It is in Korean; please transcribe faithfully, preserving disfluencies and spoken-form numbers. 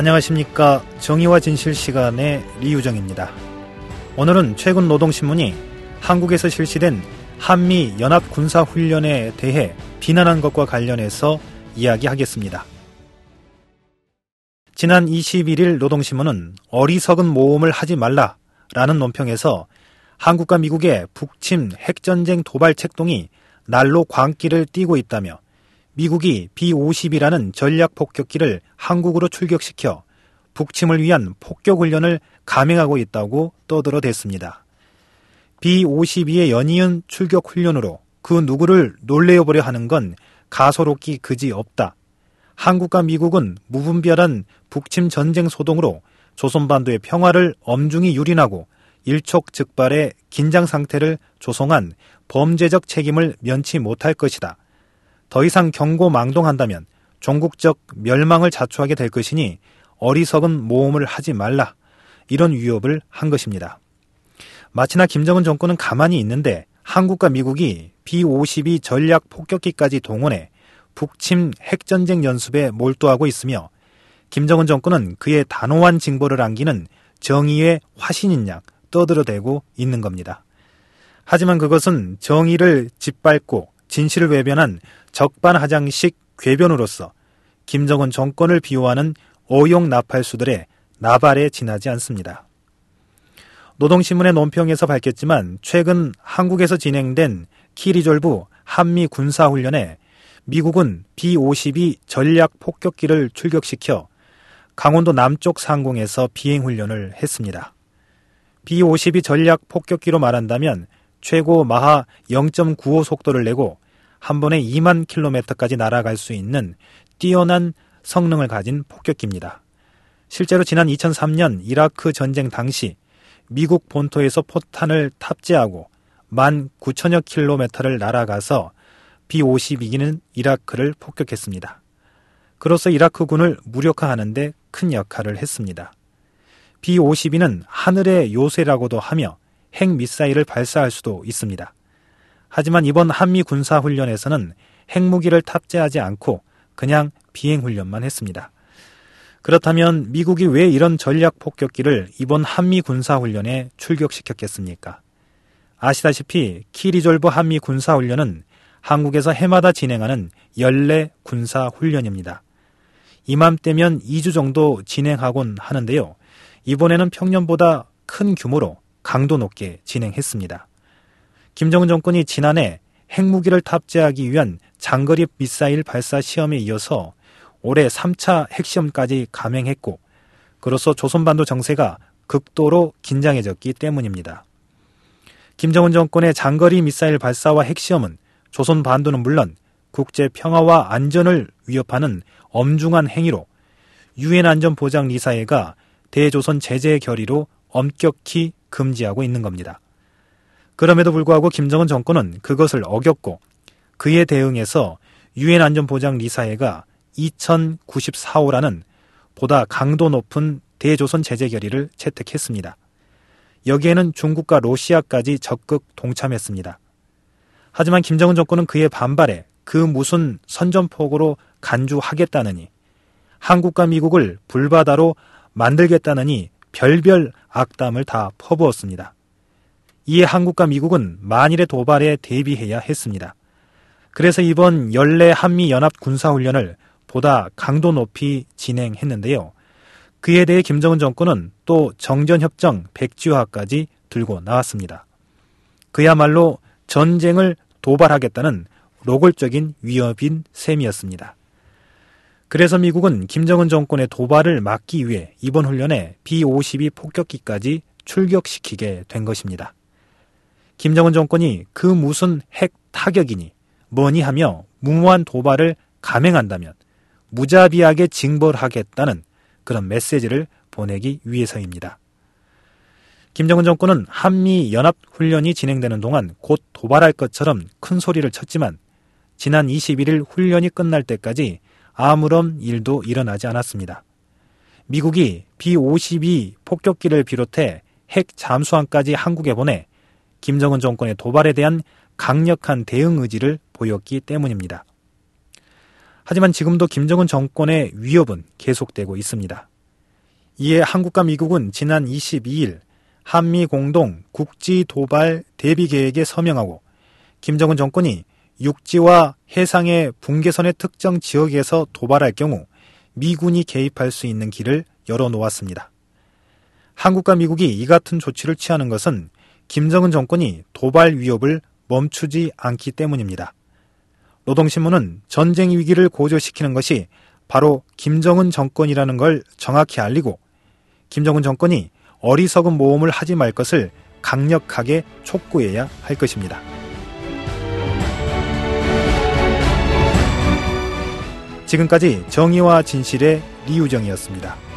안녕하십니까. 정의와 진실 시간의 리유정입니다. 오늘은 최근 노동신문이 한국에서 실시된 한미 연합 군사훈련에 대해 비난한 것과 관련해서 이야기하겠습니다. 지난 이십일일 노동신문은 어리석은 모험을 하지 말라라는 논평에서 한국과 미국의 북침 핵전쟁 도발 책동이 날로 광기를 띠고 있다며 미국이 비 오십이라는 전략폭격기를 한국으로 출격시켜 북침을 위한 폭격훈련을 감행하고 있다고 떠들어댔습니다. 비 오십이의 연이은 출격훈련으로 그 누구를 놀래어보려 하는 건 가소롭기 그지없다. 한국과 미국은 무분별한 북침 전쟁 소동으로 조선반도의 평화를 엄중히 유린하고 일촉즉발의 긴장 상태를 조성한 범죄적 책임을 면치 못할 것이다. 더 이상 경고망동한다면 종국적 멸망을 자초하게 될 것이니 어리석은 모험을 하지 말라. 이런 위협을 한 것입니다. 마치나 김정은 정권은 가만히 있는데 한국과 미국이 비 오십이 전략 폭격기까지 동원해 북침 핵전쟁 연습에 몰두하고 있으며 김정은 정권은 그의 단호한 징벌을 안기는 정의의 화신인 양 떠들어대고 있는 겁니다. 하지만 그것은 정의를 짓밟고 진실을 외변한 적반하장식 궤변으로서 김정은 정권을 비호하는 어용 나팔수들의 나발에 지나지 않습니다. 노동신문의 논평에서 밝혔지만 최근 한국에서 진행된 키리졸브 한미 군사훈련에 미국은 비 오십이 전략 폭격기를 출격시켜 강원도 남쪽 상공에서 비행훈련을 했습니다. 비 오십이 전략 폭격기로 말한다면 최고 마하 영 점 구오 속도를 내고 한 번에 이만 킬로미터까지 날아갈 수 있는 뛰어난 성능을 가진 폭격기입니다. 실제로 지난 이천삼년 이라크 전쟁 당시 미국 본토에서 포탄을 탑재하고 만 구천여 킬로미터를 날아가서 비 오십이기는 이라크를 폭격했습니다. 그로써 이라크군을 무력화하는 데 큰 역할을 했습니다. 비 오십이는 하늘의 요새라고도 하며 핵미사일을 발사할 수도 있습니다. 하지만 이번 한미 군사훈련에서는 핵무기를 탑재하지 않고 그냥 비행훈련만 했습니다. 그렇다면 미국이 왜 이런 전략 폭격기를 이번 한미 군사훈련에 출격시켰겠습니까? 아시다시피 키리졸브 한미 군사훈련은 한국에서 해마다 진행하는 연례 군사훈련입니다. 이맘때면 이 주 정도 진행하곤 하는데요. 이번에는 평년보다 큰 규모로 강도 높게 진행했습니다. 김정은 정권이 지난해 핵무기를 탑재하기 위한 장거리 미사일 발사 시험에 이어서 올해 삼 차 핵시험까지 감행했고 그로써 조선반도 정세가 극도로 긴장해졌기 때문입니다. 김정은 정권의 장거리 미사일 발사와 핵시험은 조선반도는 물론 국제 평화와 안전을 위협하는 엄중한 행위로 유엔 안전보장이사회가 대조선 제재 결의로 엄격히 금지하고 있는 겁니다. 그럼에도 불구하고 김정은 정권은 그것을 어겼고 그에 대응해서 유엔 안전보장이사회가 이천구십사호라는 보다 강도 높은 대조선 제재 결의를 채택했습니다. 여기에는 중국과 러시아까지 적극 동참했습니다. 하지만 김정은 정권은 그에 반발해 그 무슨 선전포고로 간주하겠다느니 한국과 미국을 불바다로 만들겠다느니 별별 악담을 다 퍼부었습니다. 이에 한국과 미국은 만일의 도발에 대비해야 했습니다. 그래서 이번 연례 한미연합 군사훈련을 보다 강도 높이 진행했는데요. 그에 대해 김정은 정권은 또 정전협정 백지화까지 들고 나왔습니다. 그야말로 전쟁을 도발하겠다는 노골적인 위협인 셈이었습니다. 그래서 미국은 김정은 정권의 도발을 막기 위해 이번 훈련에 비 오십이 폭격기까지 출격시키게 된 것입니다. 김정은 정권이 그 무슨 핵 타격이니 뭐니 하며 무모한 도발을 감행한다면 무자비하게 징벌하겠다는 그런 메시지를 보내기 위해서입니다. 김정은 정권은 한미연합훈련이 진행되는 동안 곧 도발할 것처럼 큰 소리를 쳤지만 지난 이십일일 훈련이 끝날 때까지 아무런 일도 일어나지 않았습니다. 미국이 비 오십이 폭격기를 비롯해 핵 잠수함까지 한국에 보내 김정은 정권의 도발에 대한 강력한 대응 의지를 보였기 때문입니다. 하지만 지금도 김정은 정권의 위협은 계속되고 있습니다. 이에 한국과 미국은 지난 이십이일 한미 공동 국지 도발 대비 계획에 서명하고 김정은 정권이 육지와 해상의 분계선의 특정 지역에서 도발할 경우 미군이 개입할 수 있는 길을 열어놓았습니다. 한국과 미국이 이 같은 조치를 취하는 것은 김정은 정권이 도발 위협을 멈추지 않기 때문입니다. 노동신문은 전쟁 위기를 고조시키는 것이 바로 김정은 정권이라는 걸 정확히 알리고 김정은 정권이 어리석은 모험을 하지 말 것을 강력하게 촉구해야 할 것입니다. 지금까지 정의와 진실의 리우정이었습니다.